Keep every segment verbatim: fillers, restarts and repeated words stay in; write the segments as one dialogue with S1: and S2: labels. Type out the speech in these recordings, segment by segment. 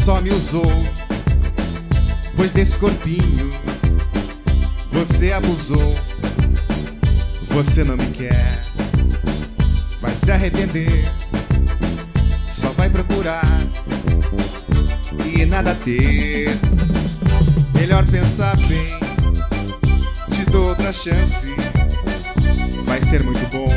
S1: só me usou, pois desse corpinho você abusou. Você não me quer, vai se arrepender, só vai procurar e nada ter. Melhor pensar bem, te dou outra chance, vai ser muito bom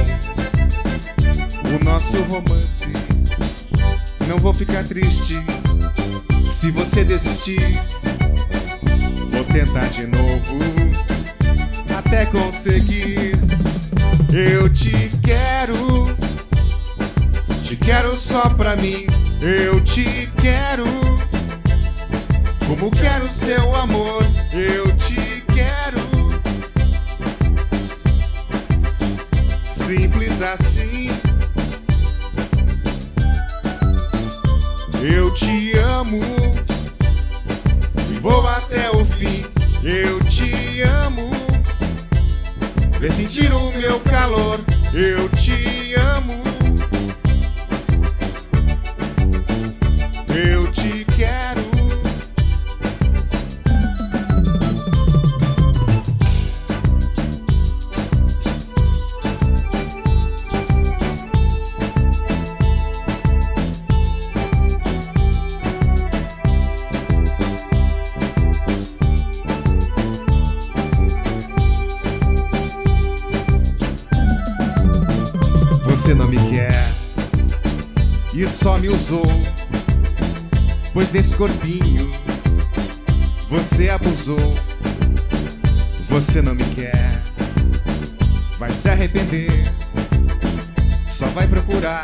S1: o nosso romance. Não vou ficar triste se você desistir, vou tentar de novo até conseguir. Eu te quero, te quero só pra mim. Eu te quero, como quero seu amor. Eu te quero, simples assim. Eu te amo e vou até o fim. Eu te amo, vem sentir o meu calor. Eu te amo, eu te quero. Você não me quer e só me usou, pois desse corpinho você abusou. Você não me quer, vai se arrepender, só vai procurar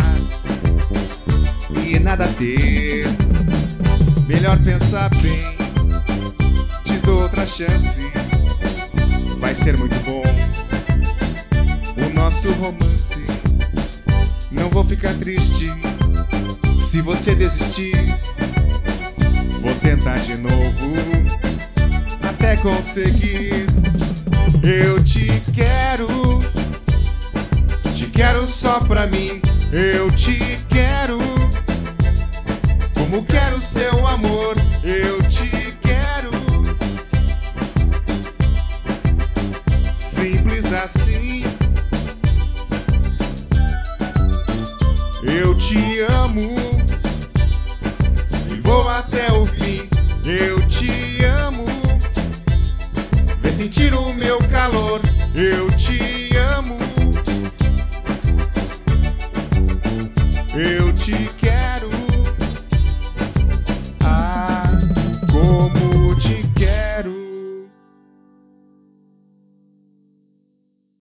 S1: e nada ter. Melhor pensar bem, te dou outra chance, vai ser muito bom o nosso romance. Não vou ficar triste se você desistir, vou tentar de novo até conseguir. Eu te quero, te quero só pra mim. Eu te quero, como quero seu amor. Eu te quero, simples assim. Eu te amo e vou até o fim. Eu te amo, vem sentir o